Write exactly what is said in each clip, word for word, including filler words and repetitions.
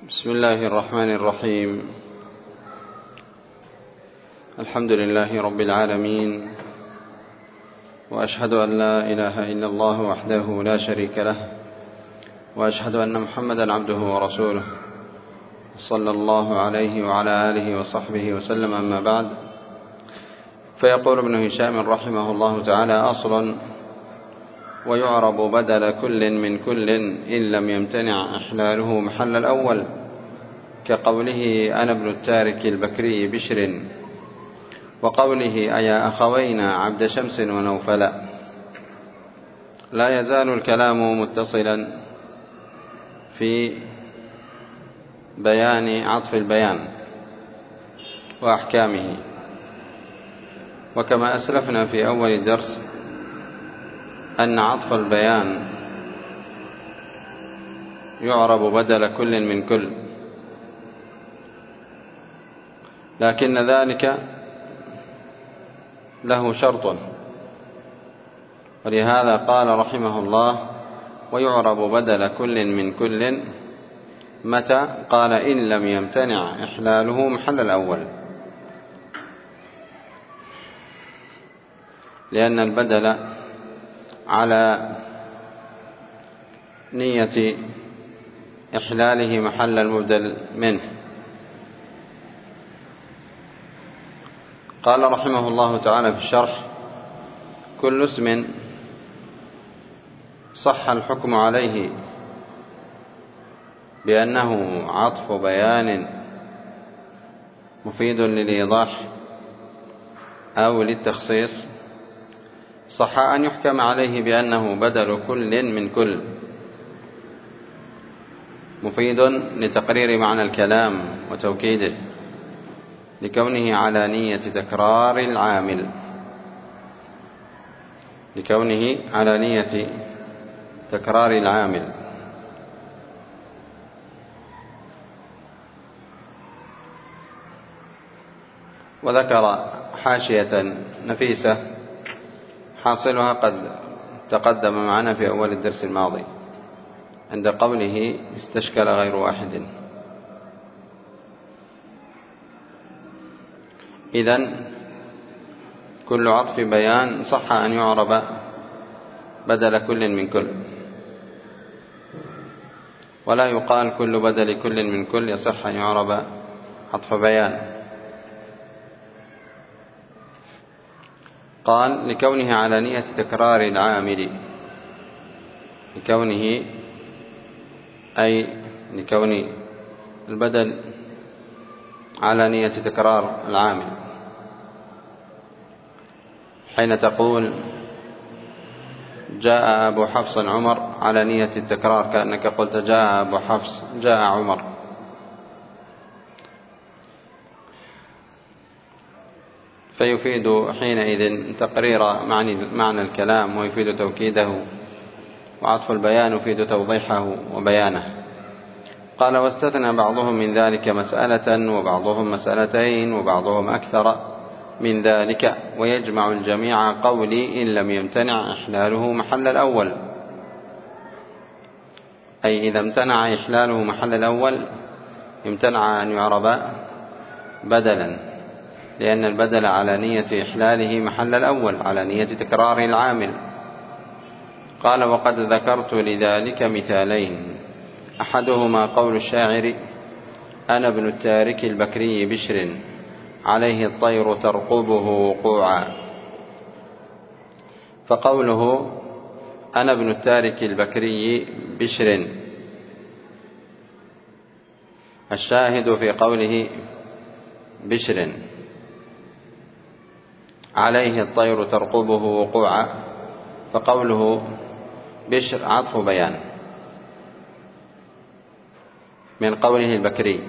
بسم الله الرحمن الرحيم. الحمد لله رب العالمين، وأشهد أن لا إله إلا الله وحده لا شريك له، وأشهد أن محمدا عبده ورسوله صلى الله عليه وعلى آله وصحبه وسلم. أما بعد، فيقول ابن هشام رحمه الله تعالى: أصل: ويعرب بدل كل من كل إن لم يمتنع إحلاله محل الأول، كقوله أنا ابن التارك البكري بشر، وقوله أيا أخوينا عبد شمس ونوفلا. لا يزال الكلام متصلا في بيان عطف البيان وأحكامه، وكما أسلفنا في أول الدرس أن عطف البيان يعرب بدل كل من كل، لكن ذلك له شرط، ولهذا قال رحمه الله: ويعرب بدل كل من كل متى؟ قال: إن لم يمتنع إحلاله محل الأول، لأن البدل على نية إحلاله محل المبدل منه. قال رحمه الله تعالى في الشرح: كل اسم صح الحكم عليه بأنه عطف بيان مفيد للإيضاح أو للتخصيص، صح أن يحكم عليه بأنه بدل كل من كل مفيد لتقرير معنى الكلام وتوكيده، لكونه على نية تكرار العامل لكونه على نية تكرار العامل وذكر حاشية نفيسة حاصلها قد تقدم معنا في أول الدرس الماضي عند قوله: استشكل غير واحد. إذن كل عطف بيان صح أن يعرب بدل كل من كل، ولا يقال كل بدل كل من كل يصح أن يعرب عطف بيان. قال: لكونه على نية تكرار العامل، لكونه أي لكون البدل على نية تكرار العامل. حين تقول جاء أبو حفص عمر على نية التكرار، كأنك قلت جاء أبو حفص جاء عمر. فيفيد حينئذ تقرير معنى, معنى الكلام، ويفيد توكيده، وعطف البيان يفيد توضيحه وبيانه. قال: واستثنى بعضهم من ذلك مسألة، وبعضهم مسألتين، وبعضهم أكثر من ذلك، ويجمع الجميع قولي إن لم يمتنع إحلاله محل الأول. أي إذا امتنع إحلاله محل الأول امتنع أن يعرب بدلا، لأن البدل على نية إحلاله محل الأول، على نية تكرار العامل. قال: وقد ذكرت لذلك مثالين، أحدهما قول الشاعر: أنا ابن التارك البكري بشر، عليه الطير ترقبه وقوعا. فقوله أنا ابن التارك البكري بشر، الشاهد في قوله بشر عليه الطير ترقبه وقوعا، فقوله بشر عطف بيان من قوله البكري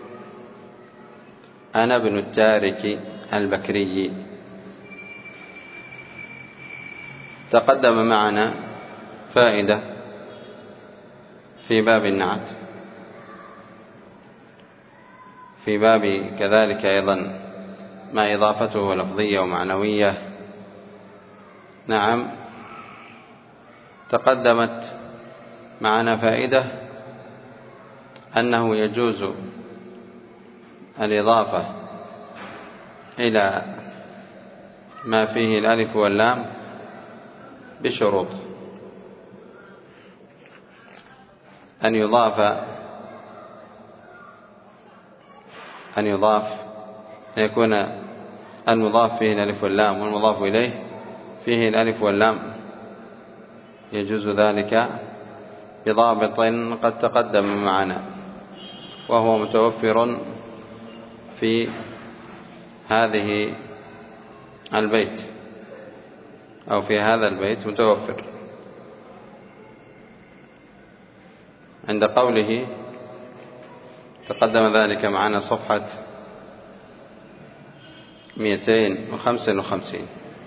أنا ابن التارك البكري. تقدم معنا فائدة في باب النعت، في باب كذلك أيضا ما إضافته لفظية ومعنوية. نعم، تقدمت معنا فائدة أنه يجوز الإضافة إلى ما فيه الألف واللام بشروط: أن يضاف أن يضاف أن يكون المضاف فيه الألف واللام والمضاف إليه فيه الألف واللام، يجوز ذلك بضابط قد تقدم معنا، وهو متوفر في هذه البيت أو في هذا البيت متوفر عند قوله، تقدم ذلك معنا صفحة مئتين وخمسة وخمسين،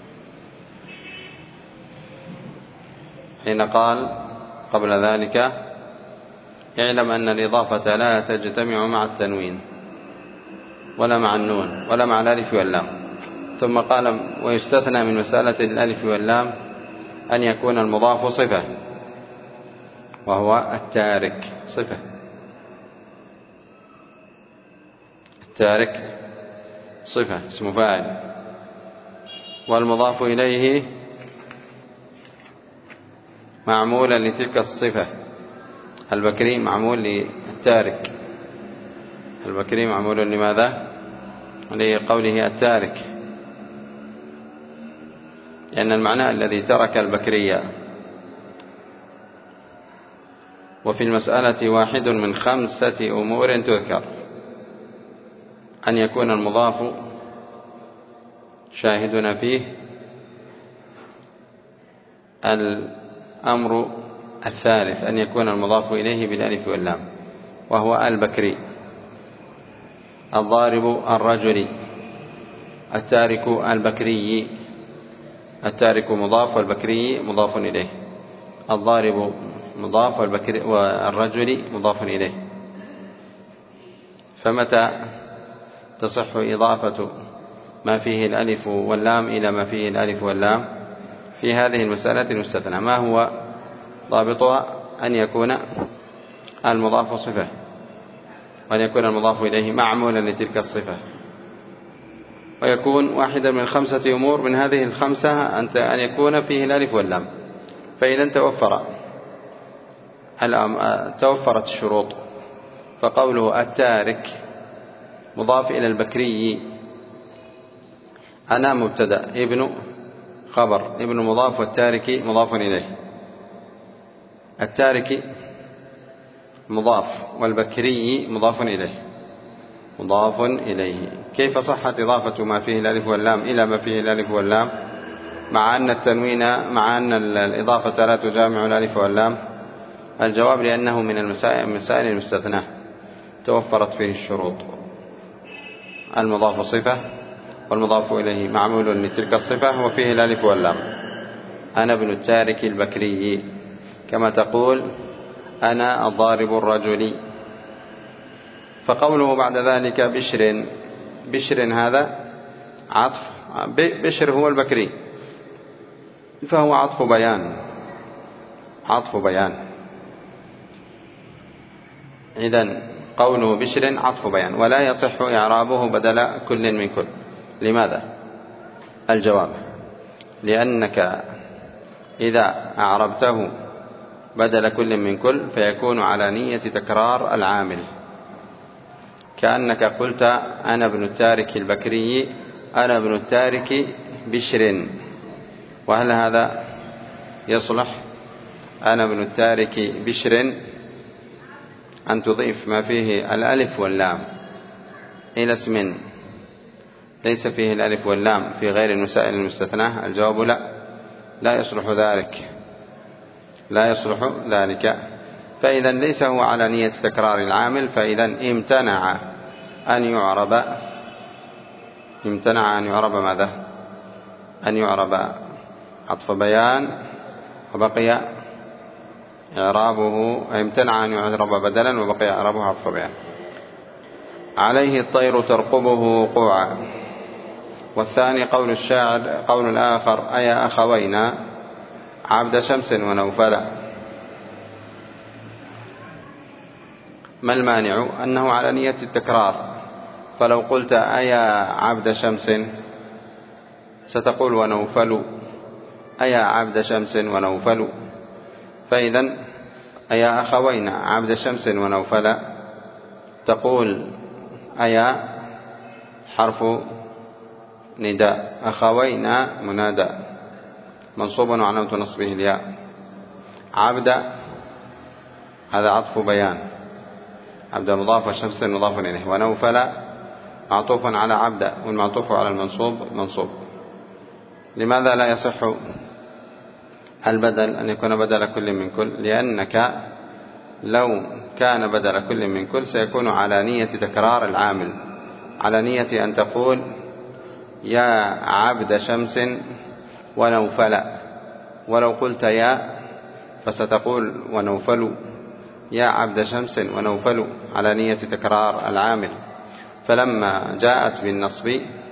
حين قال قبل ذلك: اعلم أن الإضافة لا تجتمع مع التنوين ولا مع النون ولا مع الألف واللام. ثم قال: ويستثنى من مسألة الألف واللام أن يكون المضاف صفة، وهو التارك صفة. التارك صفة اسم فاعل، والمضاف إليه معمولا لتلك الصفة. البكري معمول للتارك، البكري معمول لماذا؟ لقوله التارك، لأن المعنى الذي ترك البكرية. وفي المسألة واحد من خمسة أمور تذكر: أن يكون المضاف شاهدنا فيه الأمر الثالث، أن يكون المضاف إليه بالألف واللام، وهو البكري، الضارب الرجل، التارك البكري. التارك مضاف والبكري مضاف إليه، الضارب مضاف والبكري والرجل مضاف إليه. فمتى تصح إضافة ما فيه الألف واللام إلى ما فيه الألف واللام؟ في هذه المسألة المستثنى. ما هو ضابطها؟ أن يكون المضاف صفة، وأن يكون المضاف إليه معمولا لتلك الصفة، ويكون واحدا من خمسة أمور. من هذه الخمسة أن يكون فيه الألف واللام. فإذا توفر توفرت الشروط، فقوله التارك مضاف إلى البكري، أنا مبتدأ، ابن خبر، ابن مضاف، والتارك مضاف إليه. التارك مضاف والبكري مضاف إليه مضاف إليه. كيف صحت إضافة ما فيه الألف واللام إلى ما فيه الألف واللام مع أن التنوين مع أن الإضافة لا تجامع الألف واللام؟ الجواب: لأنه من المسائل المستثناة توفرت فيه الشروط: المضاف صفة، والمضاف إليه معمول لتلك الصفة، وفيه الألف واللام. أنا ابن التارك البكري، كما تقول أنا الضارب الرجل. فقوله بعد ذلك بشر، بشر هذا عطف، بشر هو البكري، فهو عطف بيان، عطف بيان. إذن قوله بشر عطف بيان، ولا يصح إعرابه بدل كل من كل. لماذا؟ الجواب: لأنك إذا أعربته بدل كل من كل فيكون على نية تكرار العامل، كأنك قلت أنا ابن التارك البكري، أنا ابن التارك بشر. وهل هذا يصلح؟ أنا ابن التارك بشر أن تضيف ما فيه الألف واللام إلى اسم ليس فيه الألف واللام في غير المسائل المستثناة؟ الجواب: لا، لا يصلح ذلك، لا يصلح ذلك. فإذا ليس هو على نية تكرار العامل، فإذا امتنع أن يعرب امتنع أن يعرب ماذا؟ أن يعرب عطف بيان، وبقي إعرابه، امتنع أن يعرب بدلا وبقي إعرابه عطف بيان. عليه الطير ترقبه وقوعا. والثاني قول الشاعر، قول الآخر: أيا أخوينا عبد شمس ونوفلا. ما المانع؟ أنه على نية التكرار، فلو قلت أيا عبد شمس ستقول ونوفل، أيا عبد شمس ونوفل، فإذا أيا أخوين عبد شمس ونوفل تقول أيا حرف نداء، أخوين منادى منصوب وعلامة نصبه الياء، عبد هذا عطف بيان، عبد مضاف وشمس مضاف إليه، ونوفل معطوف على عبد والمعطوف على المنصوب منصوب. لماذا لا يصح البدل أن يكون بدل كل من كل؟ لأنك لو كان بدل كل من كل سيكون على نية تكرار العامل، على نية أن تقول يا عبد شمس ونوفل، ولو قلت يا فستقول ونوفل، يا عبد شمس ونوفل، على نية تكرار العامل. فلما جاءت بالنصب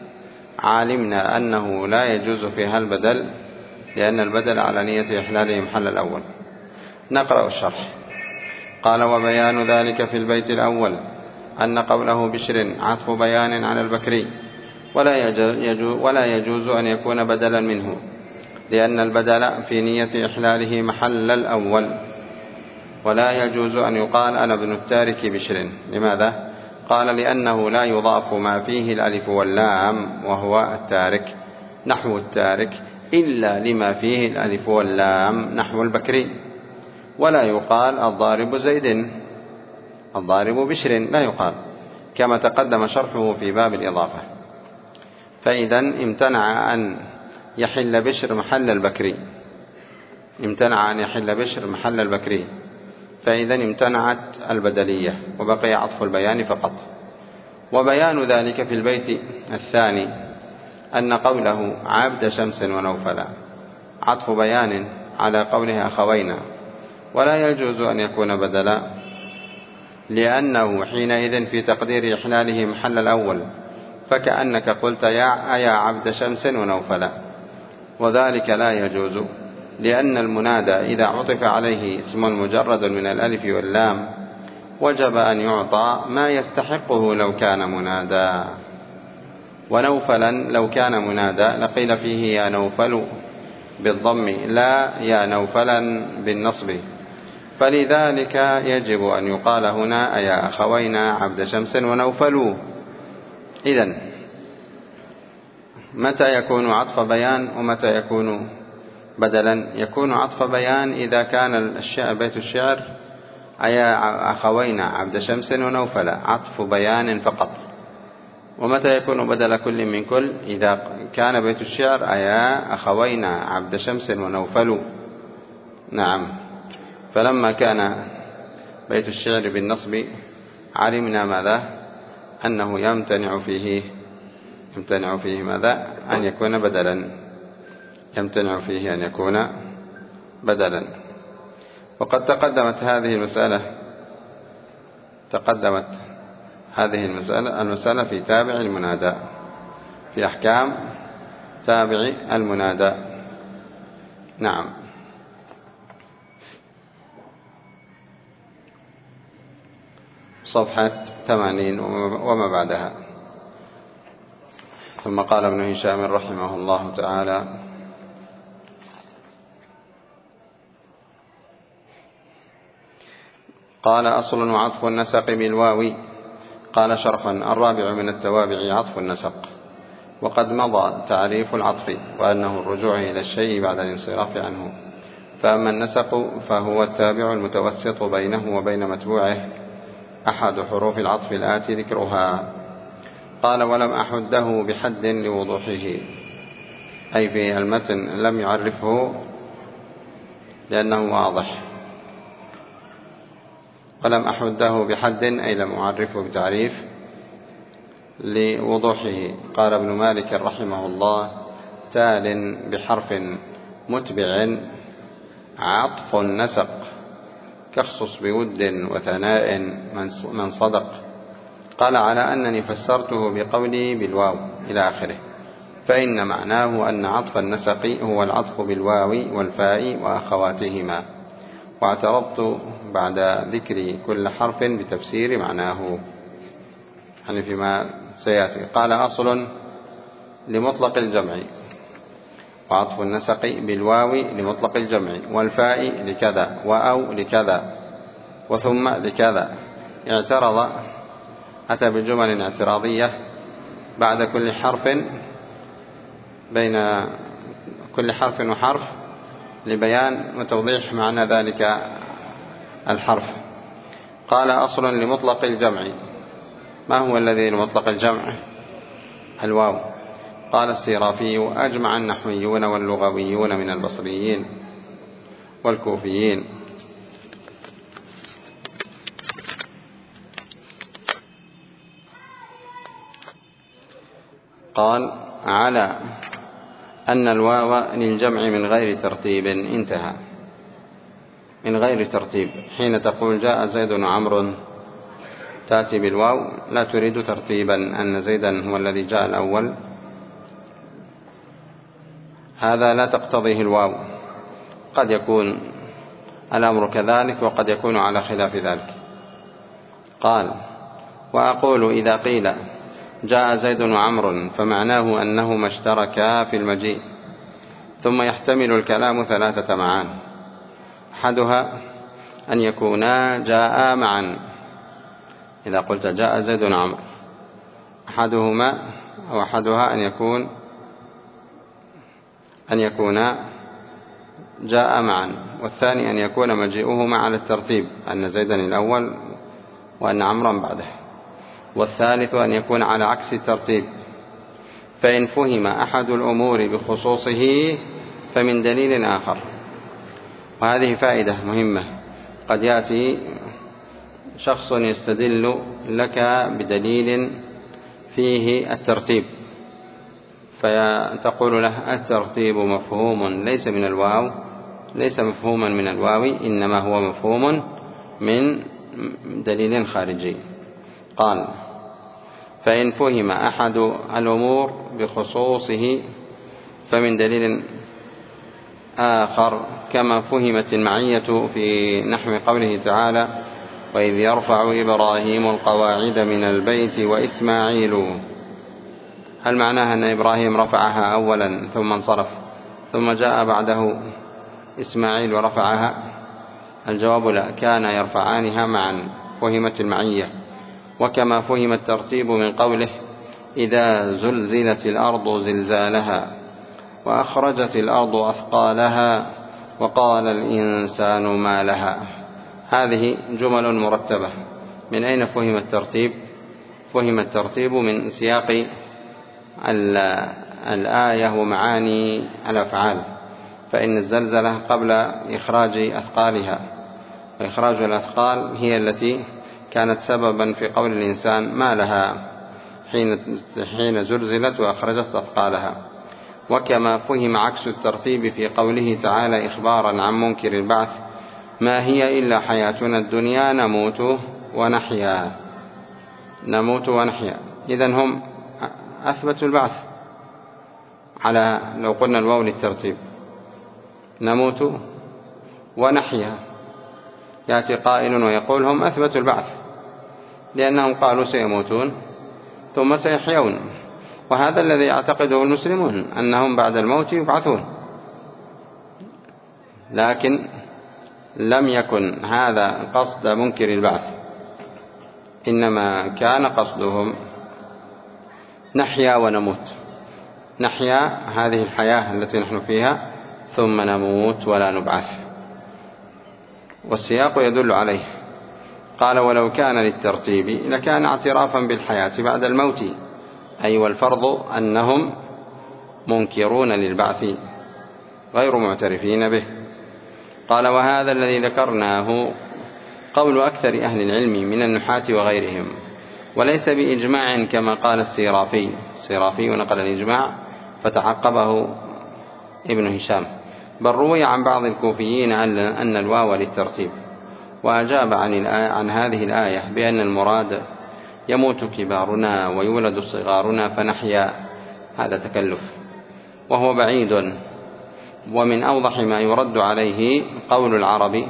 علمنا أنه لا يجوز فيها البدل، لأن البدل على نية إحلاله محل الأول. نقرأ الشرح. قال: وبيان ذلك في البيت الأول أن قوله بشر عطف بيان على البكري، ولا يجوز, ولا يجوز أن يكون بدلا منه، لأن البدل في نية إحلاله محل الأول. ولا يجوز أن يقال أنا ابن التارك بشر. لماذا؟ قال: لأنه لا يضاف ما فيه الألف واللام وهو التارك نحو التارك إلا لما فيه الألف واللام نحو البكري. ولا يقال الضارب زيد، الضارب بشر لا يقال، كما تقدم شرحه في باب الإضافة. فإذا امتنع أن يحل بشر محل البكري، امتنع أن يحل بشر محل البكري، فإذا امتنعت البدلية وبقي عطف البيان فقط. وبيان ذلك في البيت الثاني أن قوله عبد شمس ونوفل عطف بيان على قوله أخوينا، ولا يجوز أن يكون بدلا، لأنه حينئذ في تقدير إحلاله محل الأول، فكأنك قلت يا أيا عبد شمس ونوفل، وذلك لا يجوز، لأن المنادى إذا عطف عليه اسم مجرد من الألف واللام وجب أن يعطى ما يستحقه لو كان منادى. ونوفلا لو كان منادى لقيل فيه يا نوفل بالضم لا يا نوفلا بالنصب، فلذلك يجب أن يقال هنا أيا أخوينا عبد شمس ونوفل. إذن متى يكون عطف بيان ومتى يكون بدلا؟ يكون عطف بيان إذا كان الشعر بيت الشعر أيا أخوينا عبد شمس ونوفل عطف بيان فقط. ومتى يكون بدل كل من كل؟ إذا كان بيت الشعر أيا أخوينا عبد شمس ونوفل. نعم. فلما كان بيت الشعر بالنصب علمنا ماذا؟ أنه يمتنع فيه يمتنع فيه ماذا؟ أن يكون بدلا، يمتنع فيه أن يكون بدلا. وقد تقدمت هذه المسألة تقدمت هذه المسألة المسألة في تابع المنادى، في أحكام تابع المنادى. نعم. صفحة ثمانين وما بعدها. ثم قال ابن هشام رحمه الله تعالى: قال: أصل وعطف النسق بالواو. قال شرحا: الرابع من التوابع عطف النسق. وقد مضى تعريف العطف وأنه الرجوع إلى الشيء بعد الانصراف عنه. فأما النسق فهو التابع المتوسط بينه وبين متبوعه، أحد حروف العطف الآتي ذكرها. قال: ولم أحده بحد لوضوحه، أي في المتن لم يعرفه لأنه واضح. ولم أحده بحد أي لم أعرفه بتعريف لوضوحه. قال ابن مالك رحمه الله: تال بحرف متبع عطف النسق، كخصص بود وثناء من صدق. قال: على أنني فسرته بقولي بالواو إلى آخره، فإن معناه أن عطف النسق هو العطف بالواو والفاء وأخواتهما. واعترضت بعد ذكر كل حرف بتفسير معناه، يعني فيما سيأتي. قال أصل لمطلق الجمع، وعطف النسق بالواو لمطلق الجمع، والفاء لكذا، وأو لكذا، وثم لكذا. اعترض، أتى بجمل اعتراضية بعد كل حرف، بين كل حرف وحرف، لبيان وتوضيح معنى ذلك الحرف. قال أصل لمطلق الجمع. ما هو الذي لمطلق الجمع؟ الواو. قال السيرافي: أجمع النحويون واللغويون من البصريين والكوفيين. قال: على أن الواو للجمع من غير ترتيب. انتهى. من غير ترتيب، حين تقول جاء زيد وعمر تأتي بالواو، لا تريد ترتيبا أن زيدا هو الذي جاء الأول، هذا لا تقتضيه الواو. قد يكون الأمر كذلك وقد يكون على خلاف ذلك. قال: وأقول إذا قيل جاء زيد وعمر فمعناه أنهما اشتركا في المجيء، ثم يحتمل الكلام ثلاثة معان: أحدها أن يكونا جاء معا، إذا قلت جاء زيد وعمر، أحدهما أو أحدها أن يكون أن يكونا جاء معا، والثاني أن يكون مجيئهما على الترتيب، أن زيدا الأول وأن عمرا بعده، والثالث أن يكون على عكس الترتيب. فإن فهم أحد الأمور بخصوصه فمن دليل آخر. وهذه فائدة مهمة، قد يأتي شخص يستدل لك بدليل فيه الترتيب، فتقول له الترتيب مفهوم ليس من الواو، ليس مفهوما من الواو، إنما هو مفهوم من دليل خارجي. قال: فإن فهم أحد الأمور بخصوصه فمن دليل آخر، كما فهمت المعية في نحو قوله تعالى: وإذ يرفع إبراهيم القواعد من البيت وإسماعيل. هل معناها أن إبراهيم رفعها أولا ثم انصرف ثم جاء بعده إسماعيل ورفعها؟ الجواب لا، كان يرفعانها معا، فهمت المعية. وكما فهم الترتيب من قوله: إذا زلزلت الأرض زلزالها وأخرجت الأرض أثقالها وقال الإنسان ما لها. هذه جمل مرتبة. من أين فهم الترتيب؟ فهم الترتيب من سياق الآية ومعاني الأفعال، فإن الزلزلة قبل إخراج أثقالها، وإخراج الأثقال هي التي كانت سببا في قول الإنسان ما لها حين حين زلزلت وأخرجت أثقالها. وكما فهم عكس الترتيب في قوله تعالى إخبارا عن منكر البعث: ما هي إلا حياتنا الدنيا نموت ونحيا. نموت ونحيا، إذن هم أثبتوا البعث على، لو قلنا الواو للترتيب، نموت ونحيا. يأتي قائل ويقول هم أثبتوا البعث لأنهم قالوا سيموتون ثم سيحيون، وهذا الذي يعتقده المسلمون أنهم بعد الموت يبعثون، لكن لم يكن هذا قصد منكر البعث، إنما كان قصدهم نحيا ونموت. نحيا هذه الحياة التي نحن فيها، ثم نموت ولا نبعث، والسياق يدل عليه. قال: ولو كان للترتيب لكان اعترافا بالحياة بعد الموت، أي والفرض أنهم منكرون للبعث غير معترفين به. قال: وهذا الذي ذكرناه قول أكثر أهل العلم من النحاة وغيرهم، وليس بإجماع كما قال السيرافي. السيرافي نقل الإجماع فتعقبه ابن هشام، بل روي عن بعض الكوفيين أن الواو للترتيب، وأجاب عن, الآية عن هذه الآية بأن المراد يموت كبارنا ويولد صغارنا فنحيا. هذا تكلف وهو بعيد. ومن أوضح ما يرد عليه قول العرب: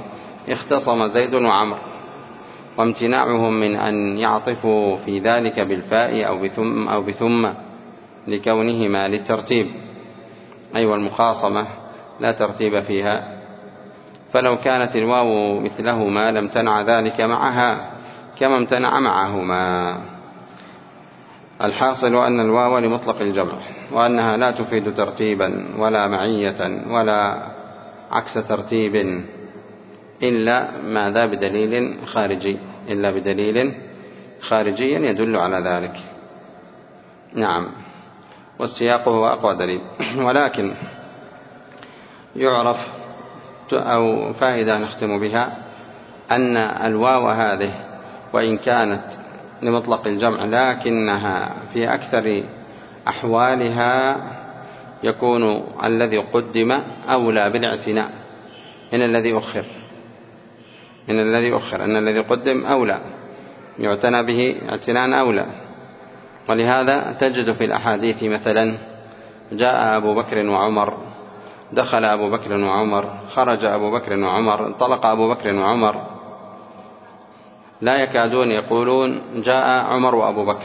اختصم زيد وعمر، وامتناعهم من أن يعطفوا في ذلك بالفاء أو بثم, أو بثم لكونهما للترتيب، أي والمخاصمة لا ترتيب فيها، فلو كانت الواو مثلهما لم تنع ذلك معها كما امتنع معهما. الحاصل أن الواو لمطلق الجمع، وأنها لا تفيد ترتيبا ولا معية ولا عكس ترتيب إلا ماذا بدليل خارجي إلا بدليل خارجي يدل على ذلك. نعم، والسياق هو أقوى دليل. ولكن يعرف أو فائدة نختم بها أن الواو هذه وإن كانت لمطلق الجمع لكنها في أكثر أحوالها يكون الذي قدم أولى بالاعتناء من الذي أخر من الذي أخر أن الذي قدم أولى يعتنى به اعتناء أولى. ولهذا تجد في الأحاديث مثلا جاء أبو بكر وعمر، دخل أبو بكر وعمر، خرج أبو بكر وعمر، انطلق أبو بكر وعمر، لا يكادون يقولون جاء عمر وأبو بكر،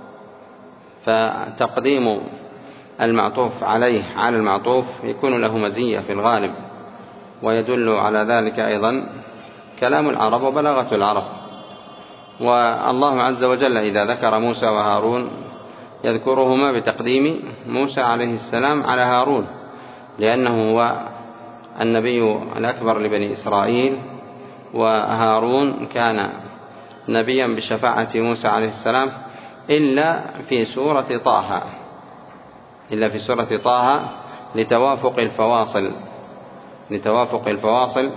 فتقديم المعطوف عليه على المعطوف يكون له مزية في الغالب، ويدل على ذلك أيضا كلام العرب وبلاغة العرب. والله عز وجل إذا ذكر موسى وهارون يذكرهما بتقديم موسى عليه السلام على هارون، لأنه هو النبي الأكبر لبني إسرائيل، وهارون كان نبيا بشفاعة موسى عليه السلام إلا في سورة طه إلا في سورة طه لتوافق الفواصل لتوافق الفواصل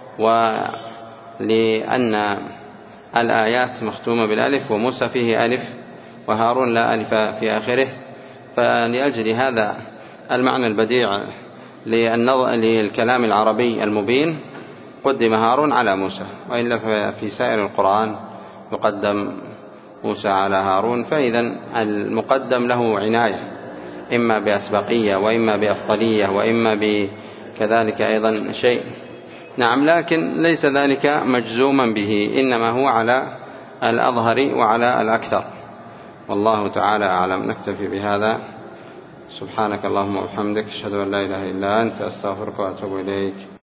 ولأن الآيات مختومة بالألف، وموسى فيه ألف وهارون لا ألف في آخره، فلأجل هذا المعنى البديع للكلام العربي المبين قدم هارون على موسى، وإلا في سائر القرآن يقدم موسى على هارون. فإذا المقدم له عناية إما بأسبقية وإما بأفضلية وإما بكذلك أيضا شيء. نعم، لكن ليس ذلك مجزوما به، إنما هو على الأظهر وعلى الأكثر، والله تعالى أعلم. نكتفي بهذا. سبحانك اللهم وبحمدك، أشهد أن لا إله إلا أنت، أستغفرك وأتوب إليك.